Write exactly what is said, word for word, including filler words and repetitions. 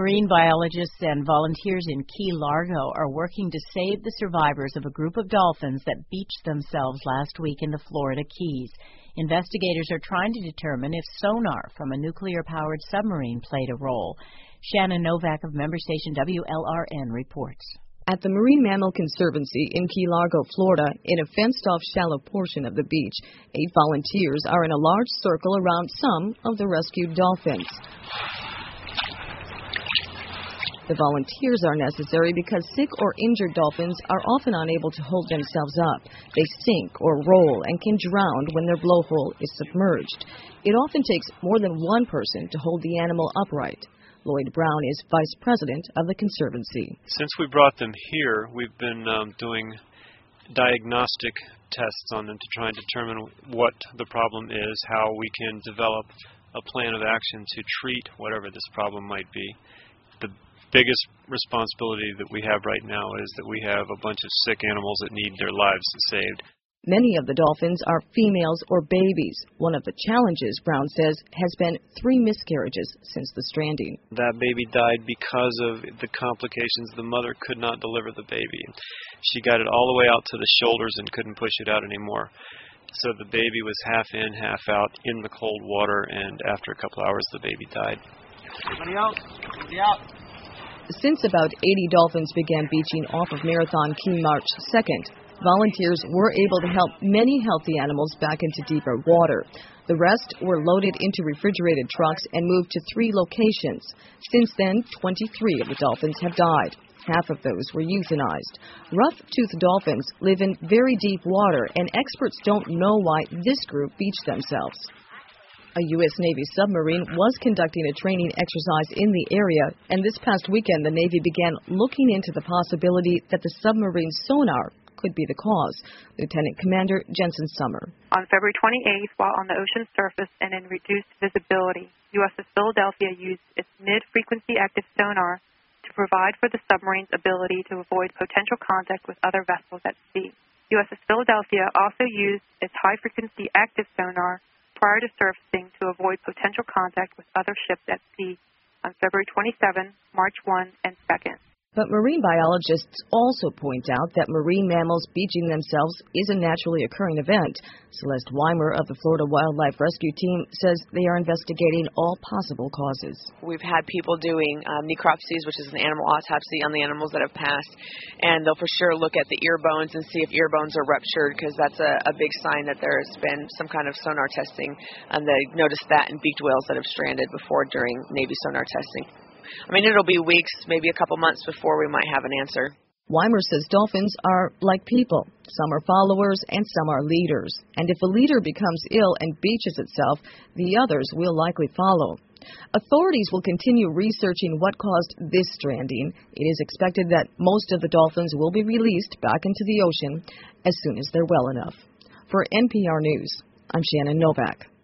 Marine biologists and volunteers in Key Largo are working to save the survivors of a group of dolphins that beached themselves last week in the Florida Keys. Investigators are trying to determine if sonar from a nuclear-powered submarine played a role. Shannon Novak of member station W L R N reports. At the Marine Mammal Conservancy in Key Largo, Florida, in a fenced-off shallow portion of the beach, eight volunteers are in a large circle around some of the rescued dolphins. The volunteers are necessary because sick or injured dolphins are often unable to hold themselves up. They sink or roll and can drown when their blowhole is submerged. It often takes more than one person to hold the animal upright. Lloyd Brown is vice president of the Conservancy. Since we brought them here, we've been um, doing diagnostic tests on them to try and determine what the problem is, how we can develop a plan of action to treat whatever this problem might be. The biggest responsibility that we have right now is that we have a bunch of sick animals that need their lives saved. Many of the dolphins are females or babies. One of the challenges, Brown says, has been three miscarriages since the stranding. That baby died because of the complications. The mother could not deliver the baby. She got it all the way out to the shoulders and couldn't push it out anymore. So the baby was half in, half out in the cold water, and after a couple hours, the baby died. Somebody out. Somebody out. Since about eighty dolphins began beaching off of Marathon Key March second, volunteers were able to help many healthy animals back into deeper water. The rest were loaded into refrigerated trucks and moved to three locations. Since then, twenty-three of the dolphins have died. Half of those were euthanized. Rough-toothed dolphins live in very deep water, and experts don't know why this group beached themselves. A U S Navy submarine was conducting a training exercise in the area, and this past weekend the Navy began looking into the possibility that the submarine's sonar could be the cause. Lieutenant Commander Jensen Summer. On February twenty-eighth, while on the ocean surface and in reduced visibility, U S S Philadelphia used its mid-frequency active sonar to provide for the submarine's ability to avoid potential contact with other vessels at sea. U S S Philadelphia also used its high-frequency active sonar prior to surfacing to avoid potential contact with other ships at sea on February twenty-seventh, March first, and second. But marine biologists also point out that marine mammals beaching themselves is a naturally occurring event. Celeste Weimer of the Florida Wildlife Rescue Team says they are investigating all possible causes. We've had people doing um, necropsies, which is an animal autopsy on the animals that have passed, and they'll for sure look at the ear bones and see if ear bones are ruptured, because that's a, a big sign that there's been some kind of sonar testing, and they noticed that in beaked whales that have stranded before during Navy sonar testing. I mean, it'll be weeks, maybe a couple months before we might have an answer. Weimer says dolphins are like people. Some are followers and some are leaders. And if a leader becomes ill and beaches itself, the others will likely follow. Authorities will continue researching what caused this stranding. It is expected that most of the dolphins will be released back into the ocean as soon as they're well enough. For N P R News, I'm Shannon Novak.